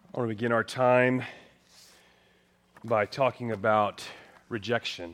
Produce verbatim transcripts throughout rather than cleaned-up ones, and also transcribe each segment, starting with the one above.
I want to begin our time by talking about rejection.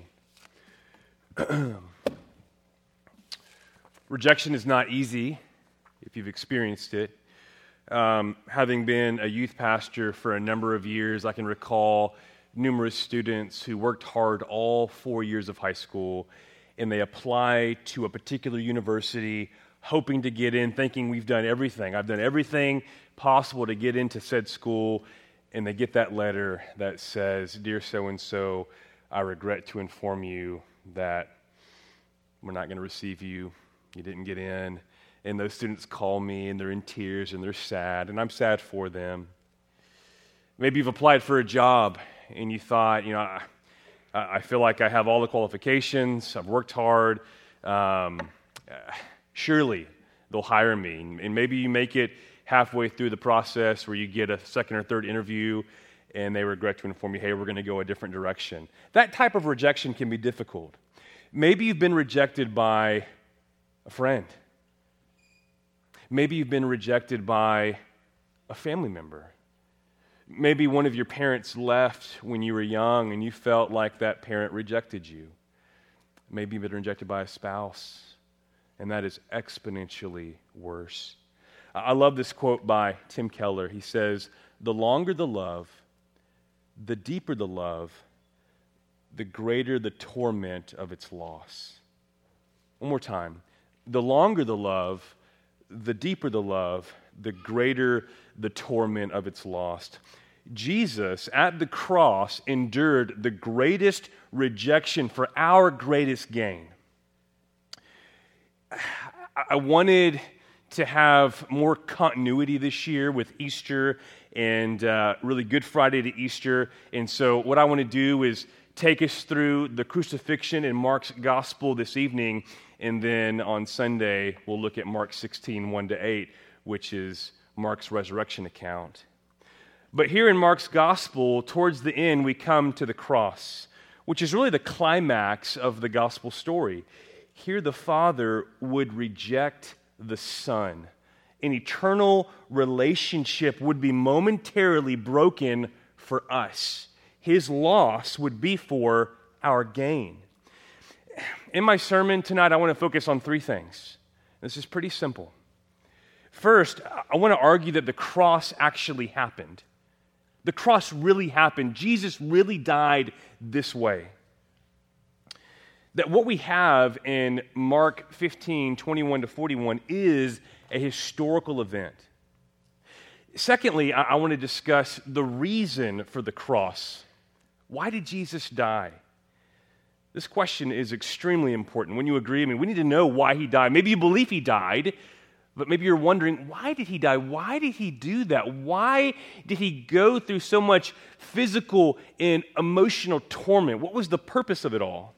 Rejection is not easy if you've experienced it. Um, having been a youth pastor for a number of years, I can recall numerous students who worked hard all four years of high school, and they apply to a particular university hoping to get in, thinking we've done everything. I've done everything possible to get into said school, and they get that letter that says, "Dear so-and-so, I regret to inform you that we're not going to receive you. You didn't get in." And those students call me, and they're in tears, and they're sad, and I'm sad for them. Maybe you've applied for a job, and you thought, you know, I, I feel like I have all the qualifications, I've worked hard, um, surely they'll hire me. And maybe you make it halfway through the process where you get a second or third interview, and they regret to inform you, hey, we're going to go a different direction. That type of rejection can be difficult. Maybe you've been rejected by a friend. Maybe you've been rejected by a family member. Maybe one of your parents left when you were young and you felt like that parent rejected you. Maybe you've been rejected by a spouse, and that is exponentially worse. I love this quote by Tim Keller. He says, "The longer the love, the deeper the love, the greater the torment of its loss." One more time. The longer the love, the deeper the love, the greater the torment of its loss. Jesus, at the cross, endured the greatest rejection for our greatest gain. I wanted to have more continuity this year with Easter and uh, really Good Friday to Easter. And so what I want to do is take us through the crucifixion in Mark's gospel this evening, and then on Sunday we'll look at Mark sixteen, one to eight, which is Mark's resurrection account. But here in Mark's gospel, towards the end, we come to the cross, which is really the climax of the gospel story. Here the Father would reject the Son. An eternal relationship would be momentarily broken for us. His loss would be for our gain. In my sermon tonight, I want to focus on three things. This is pretty simple. First, I want to argue that the cross actually happened. The cross really happened. Jesus really died this way. That what we have in Mark fifteen, twenty-one to forty-one is a historical event. Secondly, I, I want to discuss the reason for the cross. Why did Jesus die? This question is extremely important. When you agree, I mean, we need to know why he died. Maybe you believe he died, but maybe you're wondering, why did he die? Why did he do that? Why did he go through so much physical and emotional torment? What was the purpose of it all?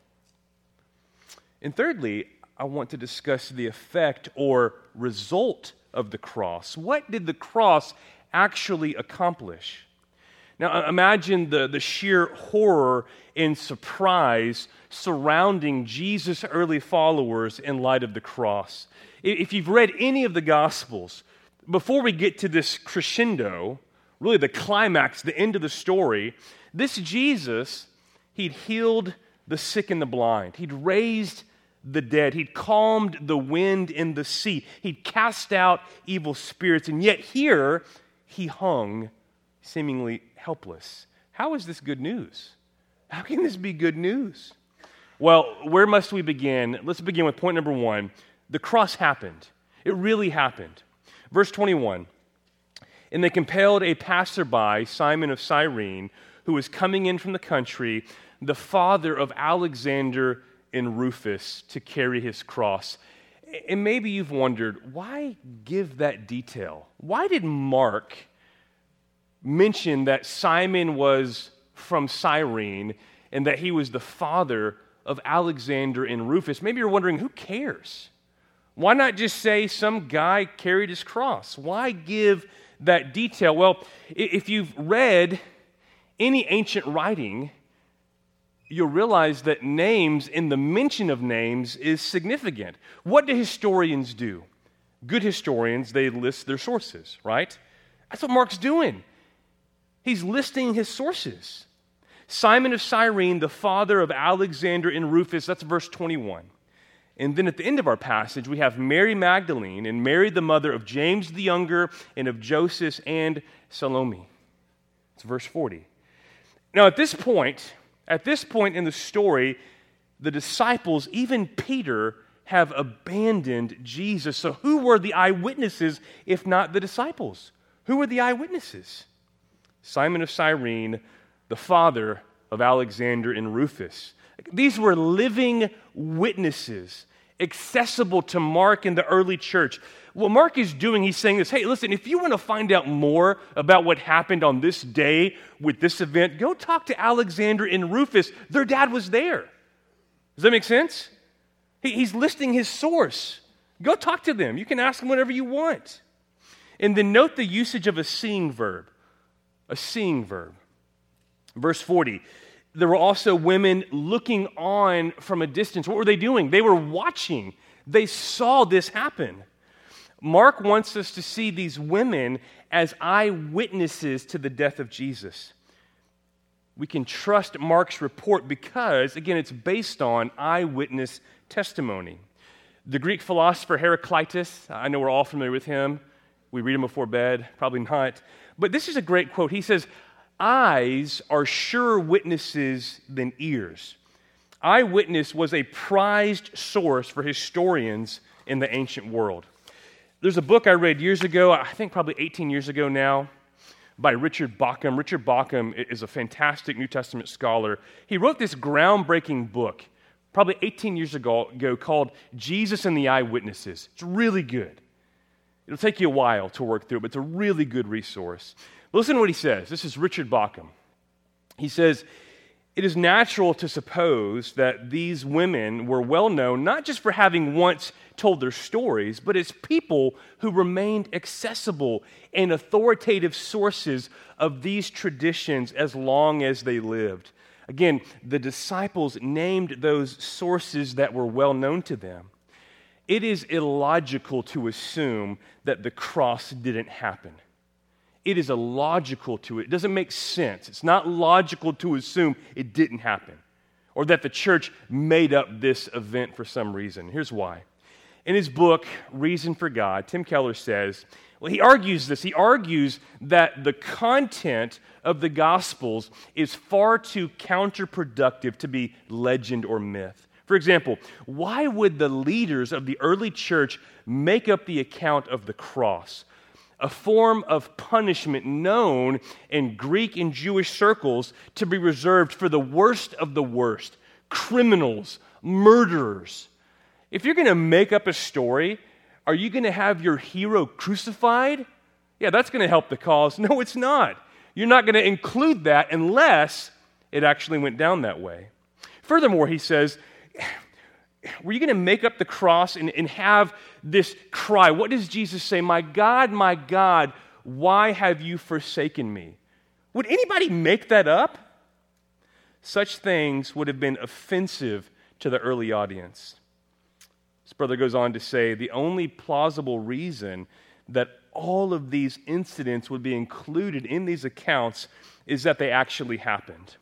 And thirdly, I want to discuss the effect or result of the cross. What did the cross actually accomplish? Now, imagine the, the sheer horror and surprise surrounding Jesus' early followers in light of the cross. If you've read any of the Gospels, before we get to this crescendo, really the climax, the end of the story, this Jesus, he'd healed the sick and the blind. He'd raised the dead. He'd calmed the wind and the sea. He'd cast out evil spirits. And yet here, he hung seemingly helpless. How is this good news? How can this be good news? Well, where must we begin? Let's begin with point number one. The cross happened. It really happened. Verse twenty-one, "And they compelled a passerby, Simon of Cyrene, who was coming in from the country, the father of Alexander and Rufus, to carry his cross." And maybe you've wondered, why give that detail? Why did Mark mention that Simon was from Cyrene and that he was the father of Alexander and Rufus? Maybe you're wondering, who cares? Why not just say some guy carried his cross? Why give that detail? Well, if you've read any ancient writing, you'll realize that names, in the mention of names, is significant. What do historians do? Good historians, they list their sources, right? That's what Mark's doing. He's listing his sources. Simon of Cyrene, the father of Alexander and Rufus, that's verse twenty-one. And then at the end of our passage, we have Mary Magdalene and Mary, the mother of James the younger and of Joseph and Salome. It's verse forty. Now at this point, at this point in the story, the disciples, even Peter, have abandoned Jesus. So who were the eyewitnesses if not the disciples? Who were the eyewitnesses? Simon of Cyrene, the father of Alexander and Rufus. These were living witnesses, accessible to Mark and the early church. What Mark is doing, he's saying this, hey, listen, if you want to find out more about what happened on this day with this event, go talk to Alexander and Rufus. Their dad was there. Does that make sense? He, he's listing his source. Go talk to them. You can ask them whatever you want. And then note the usage of a seeing verb. A seeing verb. Verse forty. There were also women looking on from a distance. What were they doing? They were watching. They saw this happen. Mark wants us to see these women as eyewitnesses to the death of Jesus. We can trust Mark's report because, again, it's based on eyewitness testimony. The Greek philosopher Heraclitus, I know we're all familiar with him. We read him before bed, probably not. But this is a great quote. He says, eyes are surer witnesses than ears. Eyewitness was a prized source for historians in the ancient world. There's a book I read years ago, I think probably eighteen years ago now, by Richard Bauckham. Richard Bauckham is a fantastic New Testament scholar. He wrote this groundbreaking book, probably eighteen years ago, ago called Jesus and the Eyewitnesses. It's really good. It'll take you a while to work through it, but it's a really good resource. Listen to what he says. This is Richard Bauckham. He says, it is natural to suppose that these women were well known not just for having once told their stories, but as people who remained accessible and authoritative sources of these traditions as long as they lived. Again, the disciples named those sources that were well known to them. It is illogical to assume that the cross didn't happen. It is illogical to it. It doesn't make sense. It's not logical to assume it didn't happen or that the church made up this event for some reason. Here's why. In his book, Reason for God, Tim Keller says, well, he argues this. He argues that the content of the Gospels is far too counterproductive to be legend or myth. For example, why would the leaders of the early church make up the account of the cross? A form of punishment known in Greek and Jewish circles to be reserved for the worst of the worst, criminals, murderers. If you're going to make up a story, are you going to have your hero crucified? Yeah, that's going to help the cause. No, it's not. You're not going to include that unless it actually went down that way. Furthermore, he says, were you going to make up the cross and, and have this cry? What does Jesus say? My God, my God, why have you forsaken me? Would anybody make that up? Such things would have been offensive to the early audience. This brother goes on to say, the only plausible reason that all of these incidents would be included in these accounts is that they actually happened.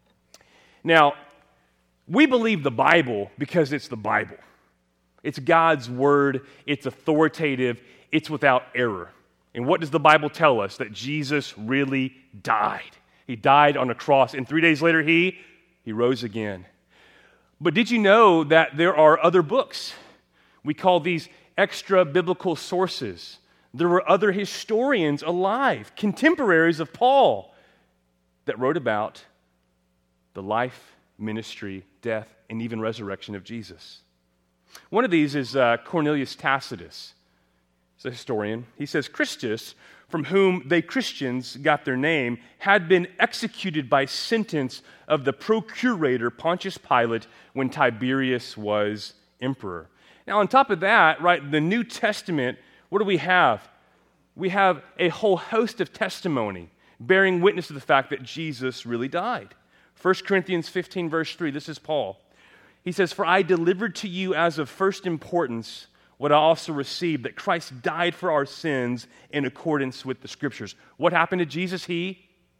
Now, we believe the Bible because it's the Bible. It's God's word, it's authoritative, it's without error. And what does the Bible tell us? That Jesus really died. He died on a cross, and three days later he, he rose again. But did you know that there are other books? We call these extra-biblical sources. There were other historians alive, contemporaries of Paul, that wrote about the life, ministry, death, and even resurrection of Jesus. One of these is uh, Cornelius Tacitus. He's a historian. He says, Christus, from whom they Christians got their name, had been executed by sentence of the procurator Pontius Pilate when Tiberius was emperor. Now, on top of that, right, the New Testament, what do we have? We have a whole host of testimony bearing witness to the fact that Jesus really died. First Corinthians fifteen, verse three, this is Paul. He says, for I delivered to you as of first importance what I also received, that Christ died for our sins in accordance with the Scriptures. What happened to Jesus? He,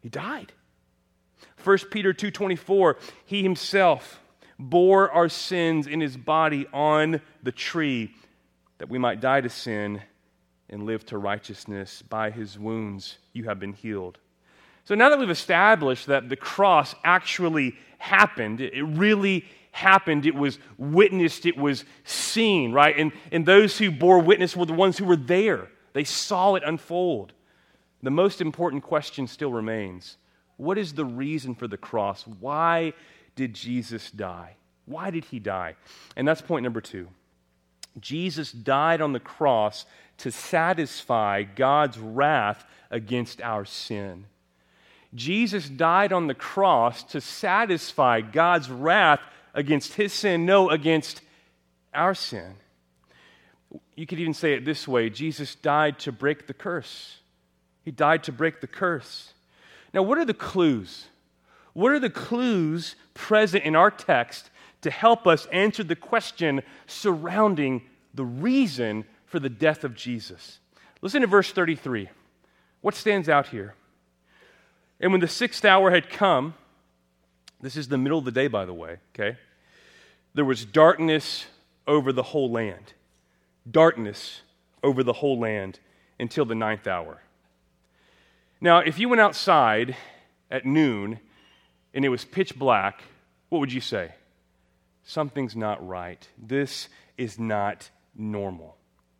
He died. First Peter two twenty-four, he himself bore our sins in his body on the tree, that we might die to sin and live to righteousness. By his wounds you have been healed. So now that we've established that the cross actually happened, it really happened, it was witnessed, it was seen, right? And, and those who bore witness were the ones who were there. They saw it unfold. The most important question still remains. What is the reason for the cross? Why did Jesus die? Why did he die? And that's point number two. Jesus died on the cross to satisfy God's wrath against our sin. Jesus died on the cross to satisfy God's wrath against his sin, no, against our sin. You could even say it this way: Jesus died to break the curse. He died to break the curse. Now, what are the clues? What are the clues present in our text to help us answer the question surrounding the reason for the death of Jesus? Listen to verse thirty-three. What stands out here? And when the sixth hour had come, this is the middle of the day, by the way, okay? There was darkness over the whole land. Darkness over the whole land until the ninth hour. Now, if you went outside at noon and it was pitch black, what would you say? Something's not right. This is not normal.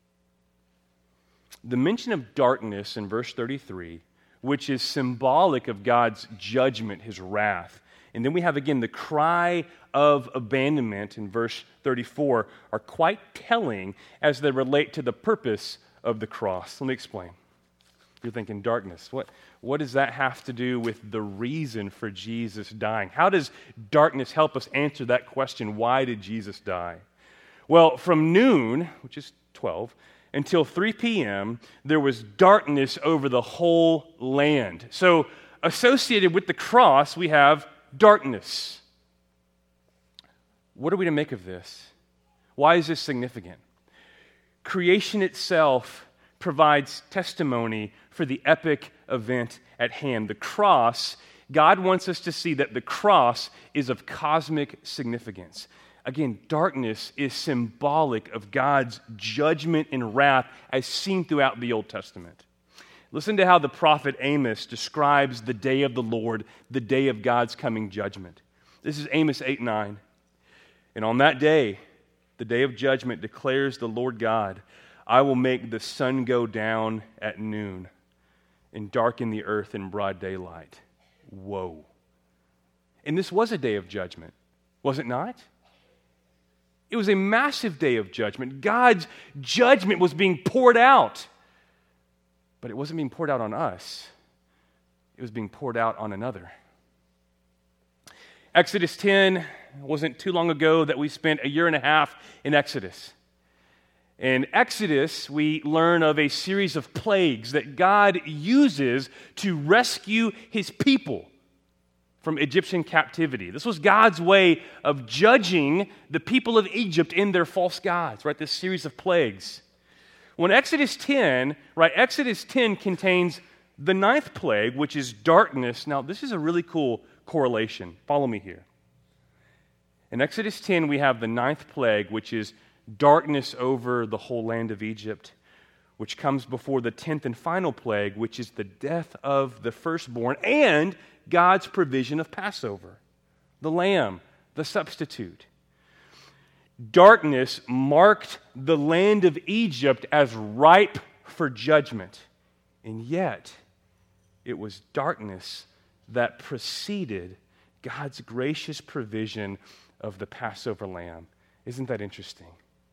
The mention of darkness in verse thirty-three, which is symbolic of God's judgment, his wrath. And then we have again the cry of abandonment in verse thirty-four, are quite telling as they relate to the purpose of the cross. Let me explain. You're thinking darkness. What, what does that have to do with the reason for Jesus dying? How does darkness help us answer that question? Why did Jesus die? Well, from noon, which is twelve, until three p.m., there was darkness over the whole land. So associated with the cross, we have darkness. What are we to make of this? Why is this significant? Creation itself provides testimony for the epic event at hand. The cross, God wants us to see that the cross is of cosmic significance. Again, darkness is symbolic of God's judgment and wrath as seen throughout the Old Testament. Listen to how the prophet Amos describes the day of the Lord, the day of God's coming judgment. This is Amos eight nine. And on that day, the day of judgment, declares the Lord God, I will make the sun go down at noon and darken the earth in broad daylight. Whoa. And this was a day of judgment, was it not? It was a massive day of judgment. God's judgment was being poured out. But it wasn't being poured out on us. It was being poured out on another. Exodus ten, it wasn't too long ago that we spent a year and a half in Exodus. In Exodus, we learn of a series of plagues that God uses to rescue his people from Egyptian captivity. This was God's way of judging the people of Egypt in their false gods, right? This series of plagues. When Exodus ten, right, Exodus ten contains the ninth plague, which is darkness. Now, this is a really cool correlation. Follow me here. In Exodus ten, we have the ninth plague, which is darkness over the whole land of Egypt, which comes before the tenth and final plague, which is the death of the firstborn and God's provision of Passover, the lamb, the substitute. Darkness marked the land of Egypt as ripe for judgment, and yet it was darkness that preceded God's gracious provision of the Passover lamb. Isn't that interesting?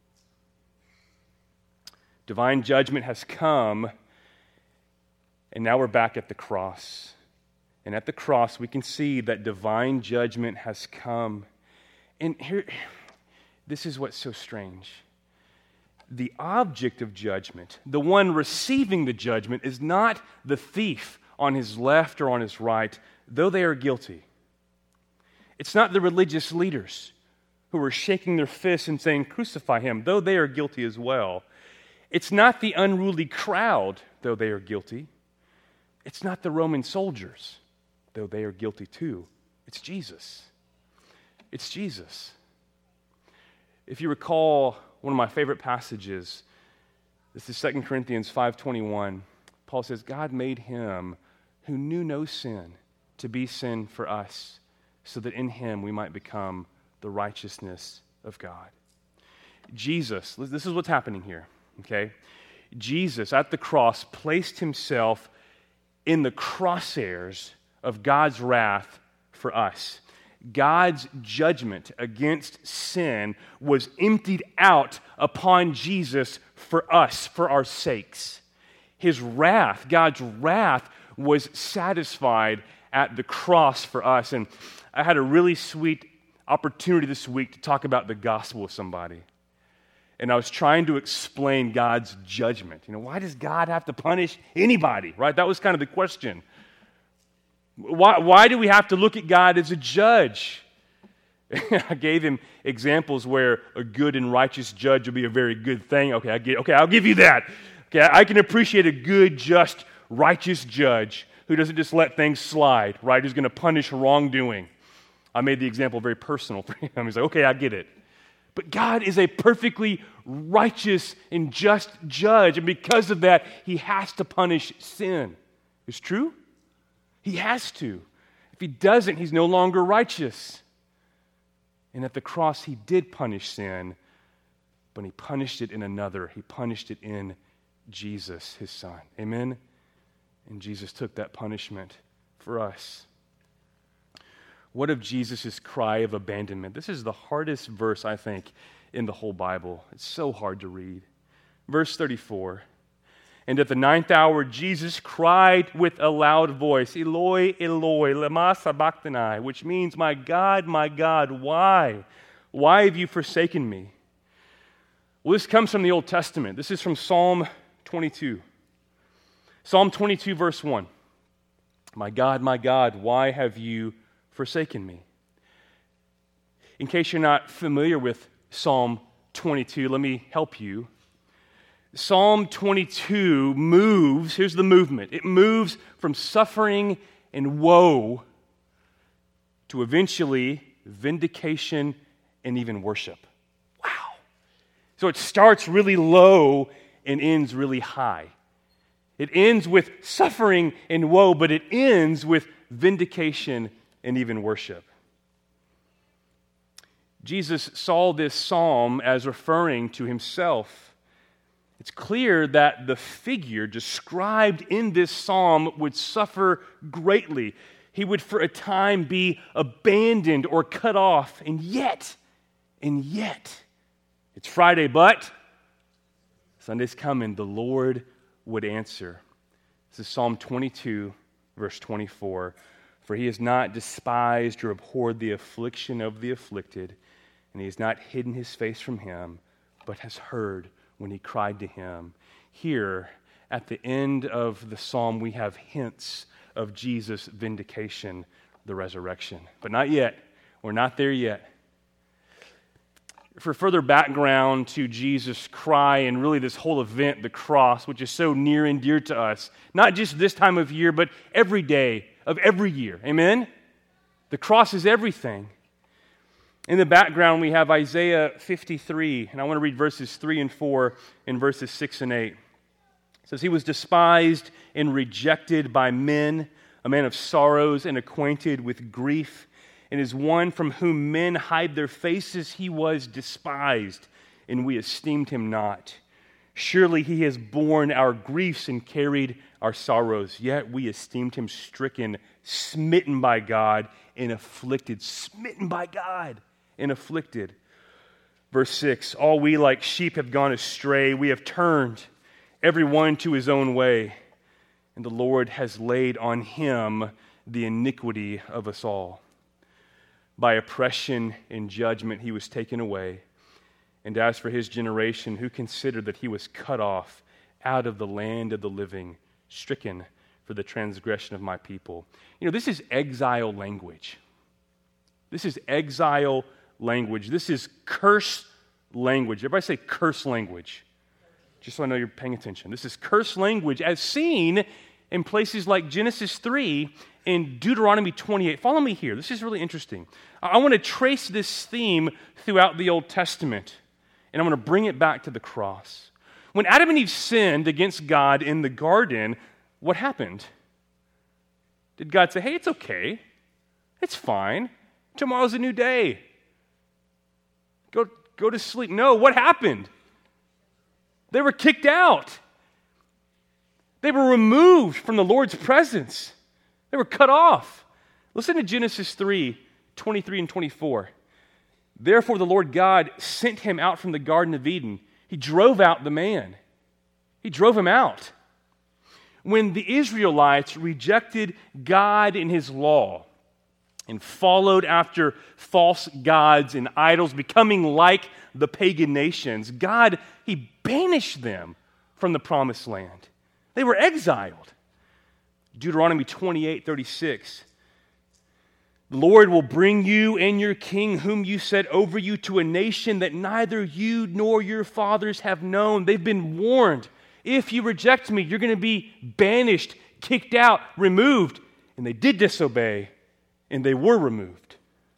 Divine judgment has come, and now we're back at the cross. And at the cross, we can see that divine judgment has come. And here, this is what's so strange. The object of judgment, the one receiving the judgment, is not the thief on his left or on his right, though they are guilty. It's not the religious leaders who are shaking their fists and saying, crucify him, though they are guilty as well. It's not the unruly crowd, though they are guilty. It's not the Roman soldiers, though they are guilty too. It's Jesus. It's Jesus. If you recall, one of my favorite passages, this is Second Corinthians five twenty-one. Paul says, God made him who knew no sin to be sin for us, so that in him we might become the righteousness of God. Jesus, this is what's happening here, okay? Jesus at the cross placed himself in the crosshairs of God's wrath for us. God's judgment against sin was emptied out upon Jesus for us, for our sakes. His wrath, God's wrath, was satisfied at the cross for us. And I had a really sweet opportunity this week to talk about the gospel with somebody. And I was trying to explain God's judgment. You know, why does God have to punish anybody, right? That was kind of the question. Why, why do we have to look at God as a judge? I gave him examples where a good and righteous judge would be a very good thing. Okay, I get, okay, I'll give you that. Okay, I can appreciate a good, just, righteous judge who doesn't just let things slide, right? Who's going to punish wrongdoing. I made the example very personal for him. He's like, okay, I get it. But God is a perfectly righteous and just judge, and because of that, he has to punish sin. It's true? He has to. If he doesn't, he's no longer righteous. And at the cross, he did punish sin, but he punished it in another. He punished it in Jesus, his son. Amen? And Jesus took that punishment for us. What of Jesus' cry of abandonment? This is the hardest verse, I think, in the whole Bible. It's so hard to read. Verse thirty-four. And at the ninth hour, Jesus cried with a loud voice, Eloi, Eloi, lema sabachthani, which means, my God, my God, why? Why have you forsaken me? Well, this comes from the Old Testament. This is from Psalm twenty-two. Psalm twenty-two, verse one. My God, my God, why have you forsaken me? In case you're not familiar with Psalm twenty-two, let me help you. Psalm twenty-two moves, here's the movement, it moves from suffering and woe to eventually vindication and even worship. Wow. So it starts really low and ends really high. It ends with suffering and woe, but it ends with vindication and even worship. Jesus saw this psalm as referring to himself. It's clear that the figure described in this psalm would suffer greatly. He would for a time be abandoned or cut off, and yet, and yet, it's Friday, but Sunday's coming, the Lord would answer. This is Psalm twenty-two, verse twenty-four. For he has not despised or abhorred the affliction of the afflicted, and he has not hidden his face from him, but has heard when he cried to him. Here, at the end of the psalm, we have hints of Jesus' vindication, the resurrection. But not yet. We're not there yet. For further background to Jesus' cry and really this whole event, the cross, which is so near and dear to us, not just this time of year, but every day of every year. Amen? The cross is everything. In the background, we have Isaiah fifty-three, and I want to read verses three and four and verses six and eight. It says, he was despised and rejected by men, a man of sorrows and acquainted with grief, and as one from whom men hide their faces. He was despised, and we esteemed him not. Surely he has borne our griefs and carried our sorrows, yet we esteemed him stricken, smitten by God, and afflicted. Smitten by God and afflicted. Verse six, all we like sheep have gone astray. We have turned every one to his own way, and the Lord has laid on him the iniquity of us all. By oppression and judgment he was taken away. And as for his generation, who considered that he was cut off out of the land of the living, stricken for the transgression of my people. You know, this is exile language. This is exile language. This is curse language. Everybody say curse language. Just so I know you're paying attention. This is curse language as seen in places like Genesis three in Deuteronomy twenty-eight. Follow me here. This is really interesting. I want to trace this theme throughout the Old Testament, and I'm going to bring it back to the cross. When Adam and Eve sinned against God in the garden, what happened? Did God say, hey, it's okay. It's fine. Tomorrow's a new day. Go, go to sleep. No, what happened? They were kicked out. They were removed from the Lord's presence. They were cut off. Listen to Genesis three, twenty-three and twenty-four. Therefore the Lord God sent him out from the Garden of Eden. He drove out the man. He drove him out. When the Israelites rejected God and his law and followed after false gods and idols, becoming like the pagan nations, God, he banished them from the promised land. They were exiled. Deuteronomy twenty-eight, thirty-six. The Lord will bring you and your king, whom you set over you, to a nation that neither you nor your fathers have known. They've been warned. If you reject me, you're going to be banished, kicked out, removed. And they did disobey, and they were removed.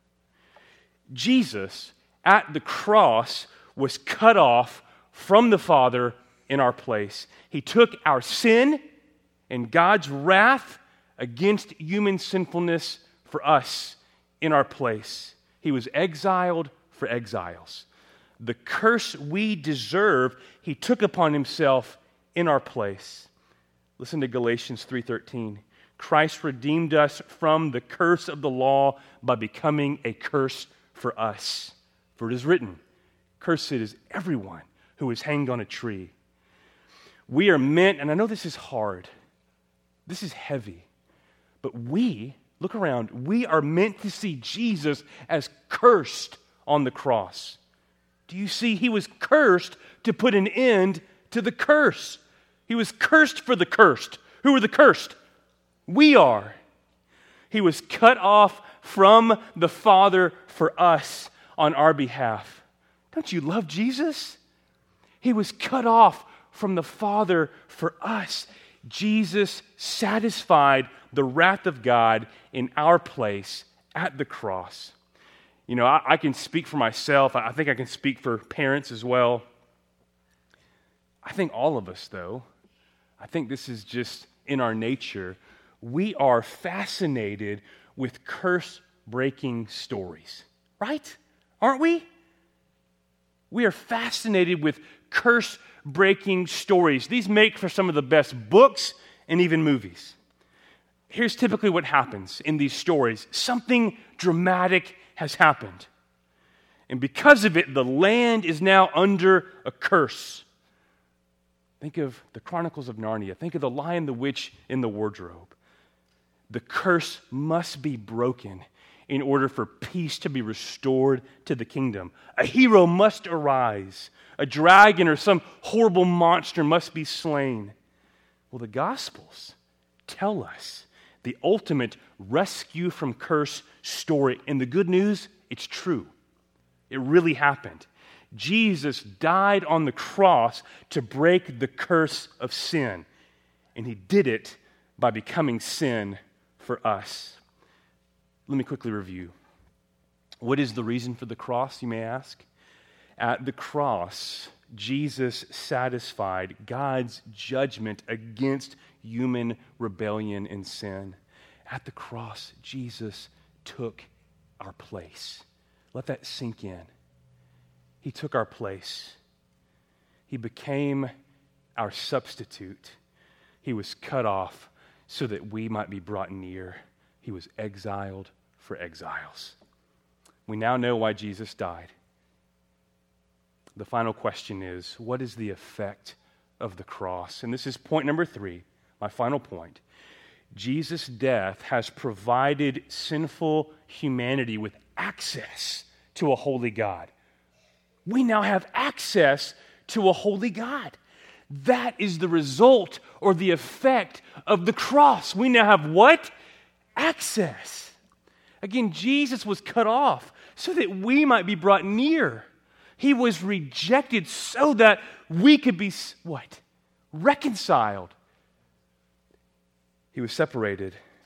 Jesus, at the cross, was cut off from the Father in our place. He took our sin and God's wrath against human sinfulness for us in our place. He was exiled for exiles. The curse we deserve, he took upon himself in our place. Listen to Galatians three thirteen. Christ redeemed us from the curse of the law by becoming a curse for us. For it is written, cursed is everyone who is hanged on a tree. We are meant, and I know this is hard, this is heavy, but we, look around, we are meant to see Jesus as cursed on the cross. Do you see? He was cursed to put an end to the curse. He was cursed for the cursed. Who are the cursed? We are. He was cut off from the Father for us on our behalf. Don't you love Jesus? He was cut off from the Father for us. Jesus satisfied the wrath of God in our place at the cross. You know, I, I can speak for myself. I think I can speak for parents as well. I think all of us, though, I think this is just in our nature. We are fascinated with curse-breaking stories, right? Aren't we? We are fascinated with curse-breaking stories. These make for some of the best books and even movies. Here's typically what happens in these stories. Something dramatic has happened. And because of it, the land is now under a curse. Think of the Chronicles of Narnia. Think of the Lion, the Witch, in the Wardrobe. The curse must be broken in order for peace to be restored to the kingdom. A hero must arise. A dragon or some horrible monster must be slain. Well, the Gospels tell us the ultimate rescue from curse story. And the good news, it's true. It really happened. Jesus died on the cross to break the curse of sin. And he did it by becoming sin for us. Let me quickly review. What is the reason for the cross, you may ask? At the cross, Jesus satisfied God's judgment against human rebellion and sin. At the cross, Jesus took our place. Let that sink in. He took our place. He became our substitute. He was cut off so that we might be brought near. He was exiled for exiles. We now know why Jesus died. The final question is, what is the effect of the cross? And this is point number three, my final point. Jesus' death has provided sinful humanity with access to a holy God. We now have access to a holy God. That is the result or the effect of the cross. We now have what? Access. Again, Jesus was cut off so that we might be brought near. He was rejected so that we could be, what? Reconciled. He was separated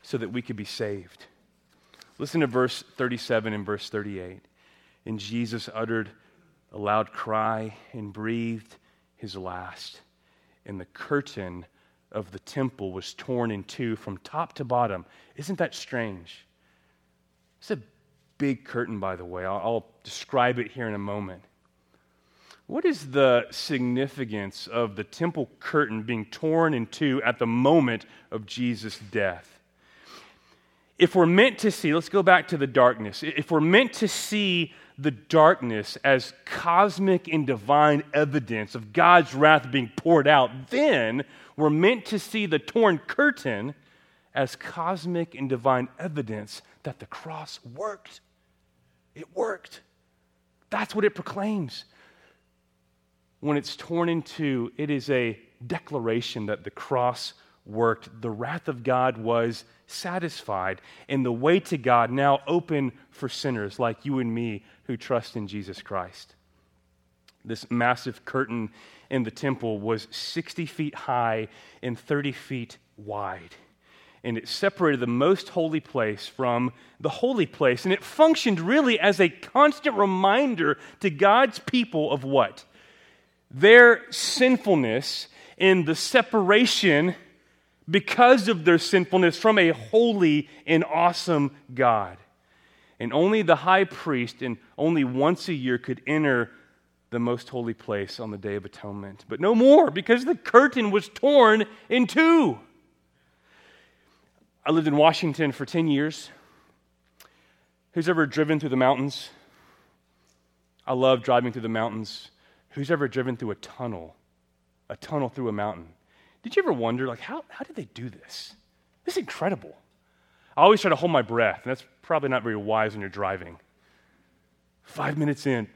so that we could be saved. Listen to verse thirty-seven and verse thirty-eight. And Jesus uttered a loud cry and breathed his last. And the curtain of the temple was torn in two from top to bottom. Isn't that strange? It's a big curtain, by the way. I'll, I'll describe it here in a moment. What is the significance of the temple curtain being torn in two at the moment of Jesus' death? If we're meant to see, let's go back to the darkness. If we're meant to see the darkness as cosmic and divine evidence of God's wrath being poured out, then we're meant to see the torn curtain as cosmic and divine evidence that the cross worked. It worked. That's what it proclaims. When it's torn in two, it is a declaration that the cross worked. The wrath of God was satisfied, and the way to God now open for sinners like you and me who trust in Jesus Christ. This massive curtain in the temple was sixty feet high and thirty feet wide. And it separated the most holy place from the holy place. And it functioned really as a constant reminder to God's people of what? Their sinfulness and the separation because of their sinfulness from a holy and awesome God. And only the high priest, and only once a year, could enter the most holy place on the Day of Atonement. But no more, because the curtain was torn in two. I lived in Washington for ten years. Who's ever driven through the mountains? I love driving through the mountains. Who's ever driven through a tunnel? A tunnel through a mountain? Did you ever wonder, like, how, how did they do this? This is incredible. I always try to hold my breath, and that's probably not very wise when you're driving. Five minutes in.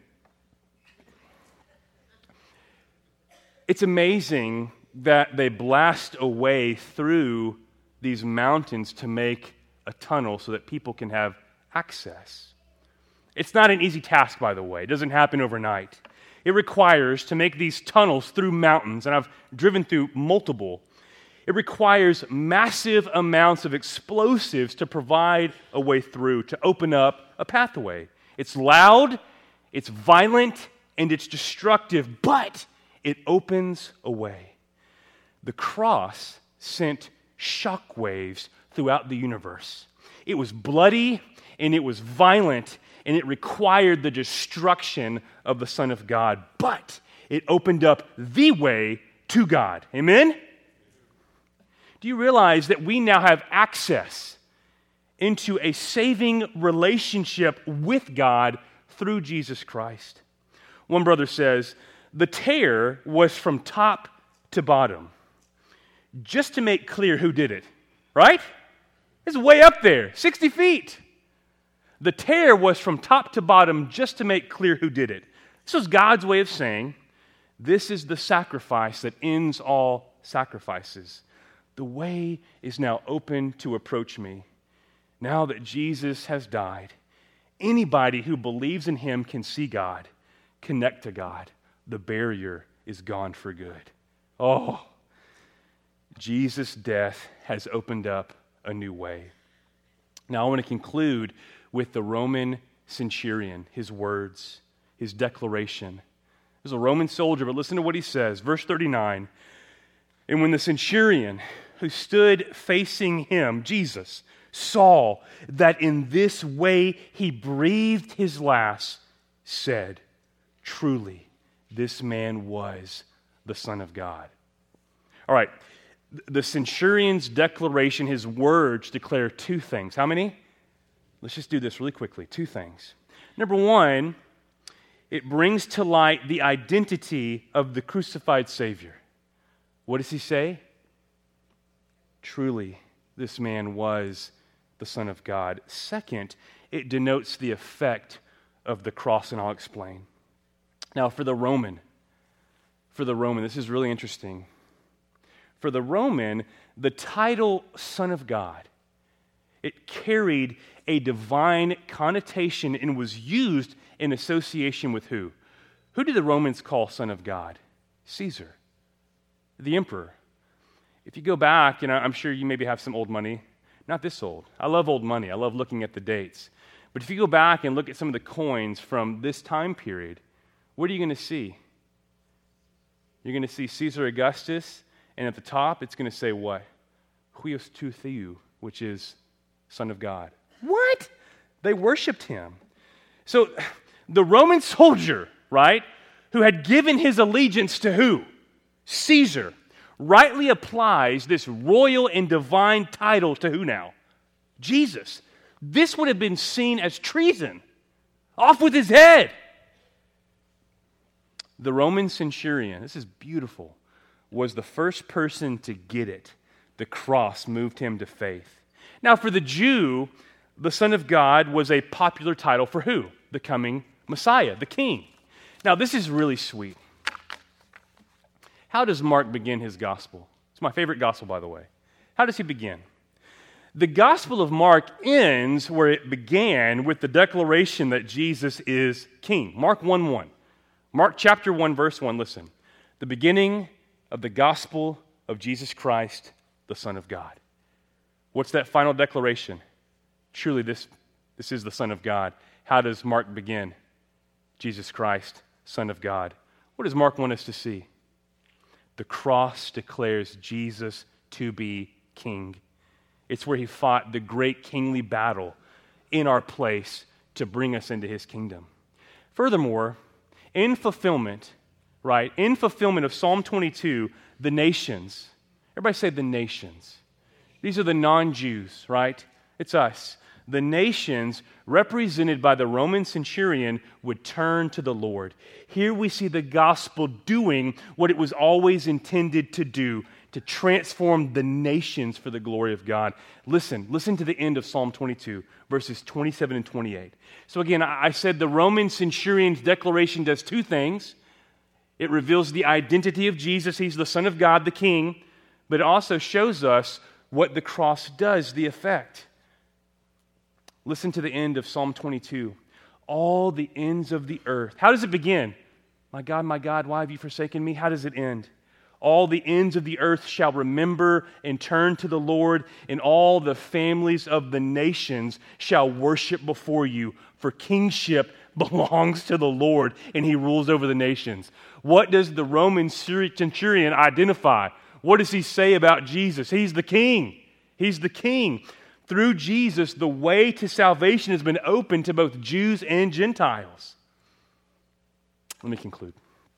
It's amazing that they blast a way through these mountains to make a tunnel so that people can have access. It's not an easy task, by the way. It doesn't happen overnight. It requires, to make these tunnels through mountains, and I've driven through multiple, it requires massive amounts of explosives to provide a way through, to open up a pathway. It's loud, it's violent, and it's destructive, but it opens a way. The cross sent shockwaves throughout the universe. It was bloody, and it was violent, and it required the destruction of the Son of God, but it opened up the way to God. Amen? Do you realize that we now have access into a saving relationship with God through Jesus Christ? One brother says, the tear was from top to bottom, just to make clear who did it, right? It's way up there, sixty feet. The tear was from top to bottom just to make clear who did it. This was God's way of saying, this is the sacrifice that ends all sacrifices. The way is now open to approach me. Now that Jesus has died, anybody who believes in him can see God, connect to God. The barrier is gone for good. Oh, Jesus' death has opened up a new way. Now I want to conclude with the Roman centurion, his words, his declaration. There's a Roman soldier, but listen to what he says. Verse thirty-nine, and when the centurion who stood facing him, Jesus, saw that in this way he breathed his last, said, truly, this man was the Son of God. All right, the centurion's declaration, his words declare two things. How many? Let's just do this really quickly. Two things. Number one, it brings to light the identity of the crucified Savior. What does he say? Truly, this man was the Son of God. Second, it denotes the effect of the cross, and I'll explain. Now, for the Roman, for the Roman, this is really interesting. For the Roman, the title Son of God, it carried a divine connotation and was used in association with who? Who did the Romans call Son of God? Caesar, the emperor. If you go back, and I'm sure you maybe have some old money, not this old. I love old money. I love looking at the dates. But if you go back and look at some of the coins from this time period, what are you going to see? You're going to see Caesar Augustus, and at the top, it's going to say what? Huios tu Theou, which is Son of God. What? They worshiped him. So the Roman soldier, right, who had given his allegiance to who? Caesar, rightly applies this royal and divine title to who now? Jesus. This would have been seen as treason. Off with his head. The Roman centurion, this is beautiful, was the first person to get it. The cross moved him to faith. Now, for the Jew, the Son of God was a popular title for who? The coming Messiah, the King. Now, this is really sweet. How does Mark begin his gospel? It's my favorite gospel, by the way. How does he begin? The Gospel of Mark ends where it began with the declaration that Jesus is King. Mark one one. Mark chapter one, verse one, listen. The beginning of the gospel of Jesus Christ, the Son of God. What's that final declaration? Truly, this, this is the Son of God. How does Mark begin? Jesus Christ, Son of God. What does Mark want us to see? The cross declares Jesus to be King. It's where he fought the great kingly battle in our place to bring us into his kingdom. Furthermore, in fulfillment, right, in fulfillment of Psalm twenty-two, the nations, everybody say the nations. These are the non-Jews, right? It's us. The nations, represented by the Roman centurion, would turn to the Lord. Here we see the gospel doing what it was always intended to do, to transform the nations for the glory of God. Listen, listen to the end of Psalm twenty-two, verses twenty-seven and twenty-eight. So again, I said the Roman centurion's declaration does two things. It reveals the identity of Jesus. He's the Son of God, the King, but it also shows us what the cross does, the effect. Listen to the end of Psalm twenty-two. All the ends of the earth. How does it begin? My God, my God, why have you forsaken me? How does it end? All the ends of the earth shall remember and turn to the Lord, and all the families of the nations shall worship before you, for kingship belongs to the Lord, and he rules over the nations. What does the Roman centurion identify? What does he say about Jesus? He's the king. He's the king. Through Jesus, the way to salvation has been open to both Jews and Gentiles. Let me conclude.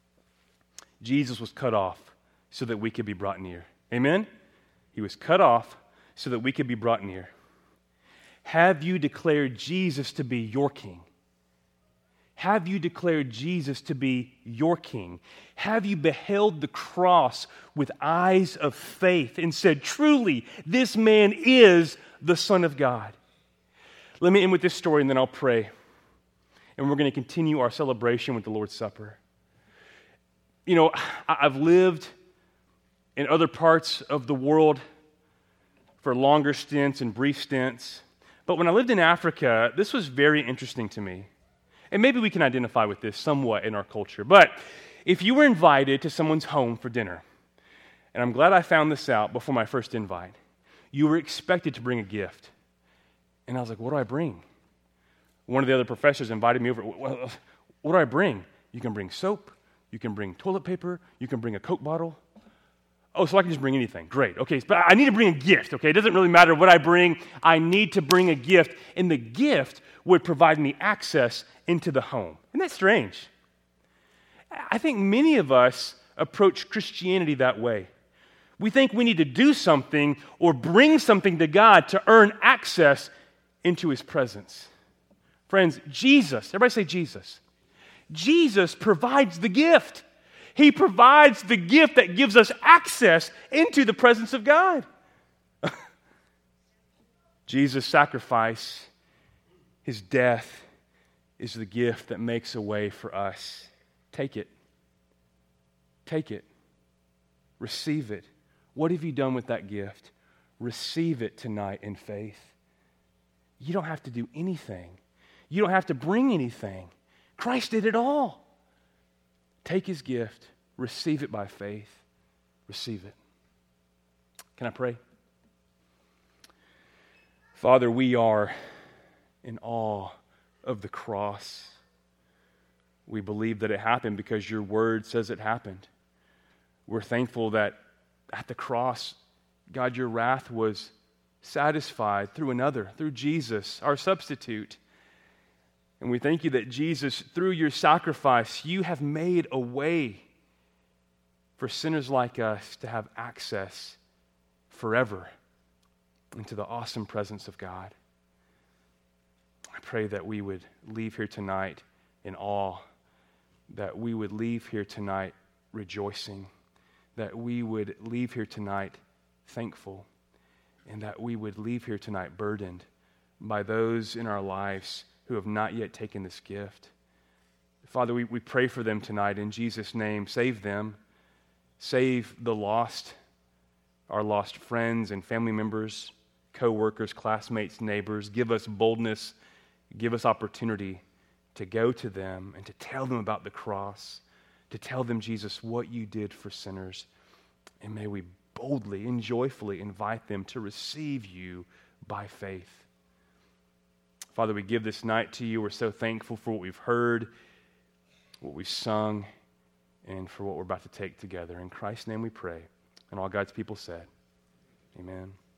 Jesus was cut off so that we could be brought near. Amen? He was cut off so that we could be brought near. Have you declared Jesus to be your king? Have you declared Jesus to be your king? Have you beheld the cross with eyes of faith and said, truly, this man is the Son of God? Let me end with this story and then I'll pray. And we're going to continue our celebration with the Lord's Supper. You know, I've lived in other parts of the world for longer stints and brief stints. But when I lived in Africa, this was very interesting to me. And maybe we can identify with this somewhat in our culture. But if you were invited to someone's home for dinner, and I'm glad I found this out before my first invite, you were expected to bring a gift. And I was like, what do I bring? One of the other professors invited me over. What do I bring? You can bring soap. You can bring toilet paper. You can bring a Coke bottle. Oh, so I can just bring anything. Great. Okay, but I need to bring a gift, okay? It doesn't really matter what I bring. I need to bring a gift. And the gift would provide me access into the home. Isn't that strange? I think many of us approach Christianity that way. We think we need to do something or bring something to God to earn access into his presence. Friends, Jesus, everybody say Jesus. Jesus provides the gift. He provides the gift that gives us access into the presence of God. Jesus' sacrifice, his death, is the gift that makes a way for us. Take it. Take it. Receive it. What have you done with that gift? Receive it tonight in faith. You don't have to do anything. You don't have to bring anything. Christ did it all. Take his gift. Receive it by faith. Receive it. Can I pray? Father, we are in awe of the cross. We believe that it happened because your word says it happened. We're thankful that at the cross, God, your wrath was satisfied through another, through Jesus, our substitute. And we thank you that Jesus, through your sacrifice, you have made a way for sinners like us to have access forever into the awesome presence of God. I pray that we would leave here tonight in awe, that we would leave here tonight rejoicing, that we would leave here tonight thankful, and that we would leave here tonight burdened by those in our lives who have not yet taken this gift. Father, we, we pray for them tonight in Jesus' name. Save them. Save the lost, our lost friends and family members, co-workers, classmates, neighbors. Give us boldness. Give us opportunity to go to them and to tell them about the cross, to tell them, Jesus, what you did for sinners. And may we boldly and joyfully invite them to receive you by faith. Father, we give this night to you. We're so thankful for what we've heard, what we've sung, and for what we're about to take together. In Christ's name we pray. And all God's people said, amen.